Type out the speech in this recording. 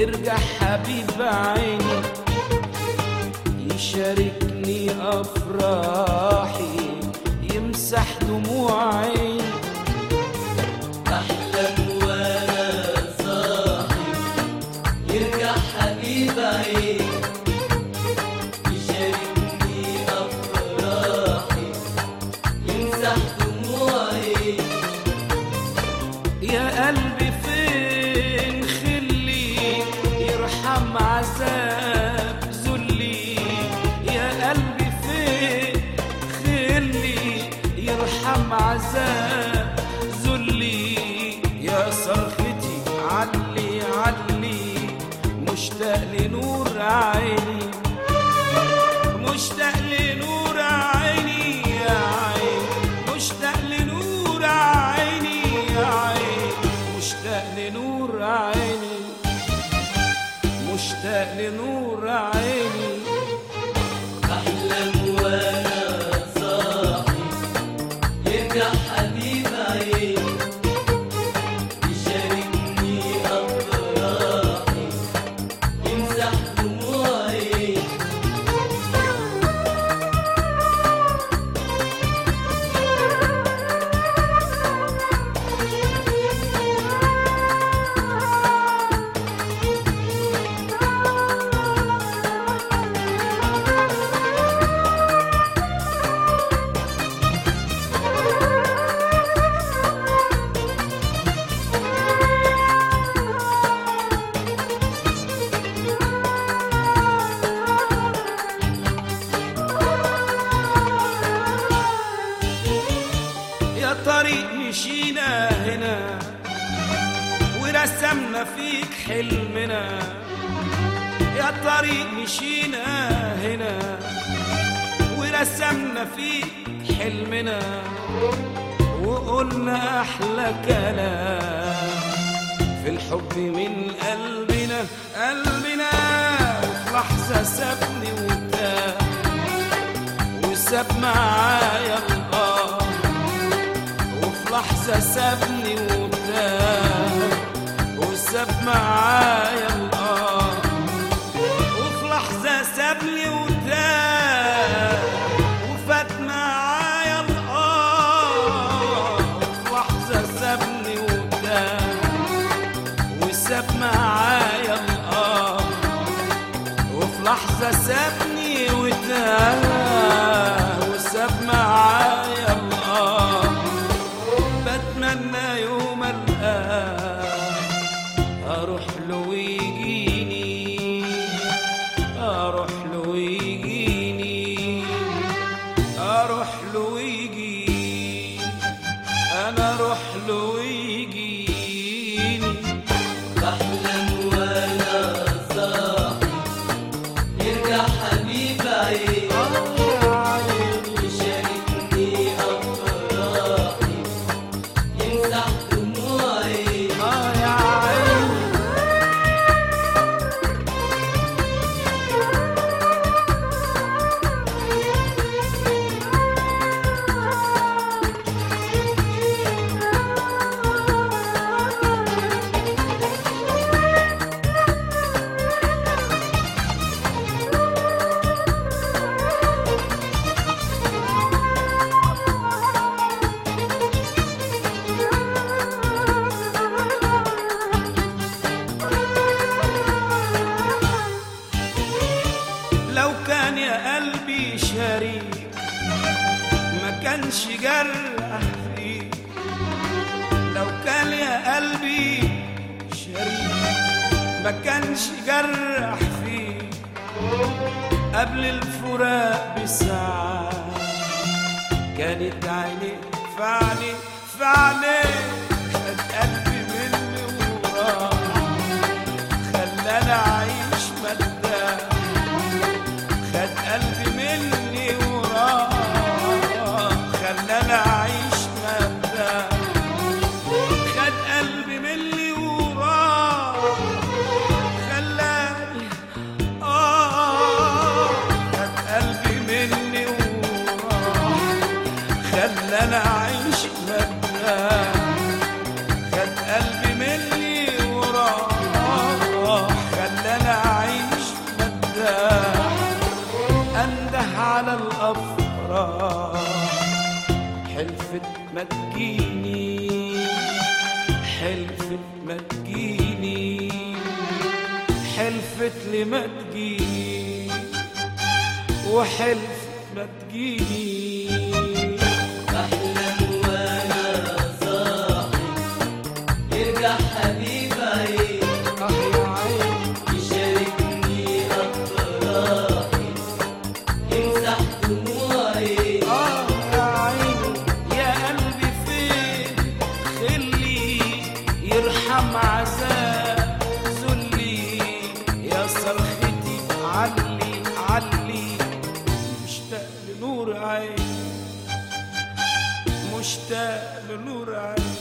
يرجع حبيب عيني يشاركني أفراحي يمسح دموع عيني. أحلم وأنا صاحي يرجع حبيب عيني يشاركني أفراحي يمسح دموع عيني. يا قلبي فين خلي يرحم عذاب ذلي، يا قلبي فين خلي يرحم عذاب ذلي. يا صرختي علي علي مشتاق لنور عيني، مشتاق لنور عيني يا عين، مشتاق لنور عيني يا عين، مشتاق لنور عيني، مشتاق لنور عيني. أحلم وأنا صاحي يرجع حبيب عيني يشاركني أفراحي يمسح دموع عيني. يا طريق مشينا هنا ورسمنا فيك حلمنا، يا طريق مشينا هنا ورسمنا فيك حلمنا، وقلنا أحلى كلام في الحب من قلبنا قلبنا. وفي لحظة سابني وتاه وساب معايا القمر، وفي لحظة سابني وتاه وساب معايا القمر، وفي لحظة سابني وتاه وفات معايا القمر، وفي لحظة سابني وتاه وساب معايا القمر، وفي لحظة سابني وتاه وساب معايا القمر. بتمنى يوم القاه اروح له ويجيني، اروح له ويجيني، اروح له ويجيني، انا اروح له ويجيني. أحلم وأنا صاحي يرجع حبيب عيني يشاركني أفراحي يمسح دموع عيني. يا عيني لو كان يا قلبي شريك ما كانش جرح فيك، لو كان يا قلبي شريك ما كانش جرح فيك. قبل الفراق بساعة كانت عينيك في عينيك في عينيك، خد قلبي مني وراح خلاني أعيش مرتاح، خد قلبي مني وراح خلاني أعيش مرتاح، خد قلبي مني وراح خلاني خد قلبي مني وراح خلاني أعيش مرتاح. حلفت لي ما تجيني وحلفت ما تجيني. بحلم وانا صاحي يرجع حبيب عيني يا عيني يشاركني افراحي يمسح دموعي. يا عيني يا قلبي فين خلي يرحم عذاب ذلي يا صرختي علي علي مشتاق لنور عيني مشتاق لنور عيني.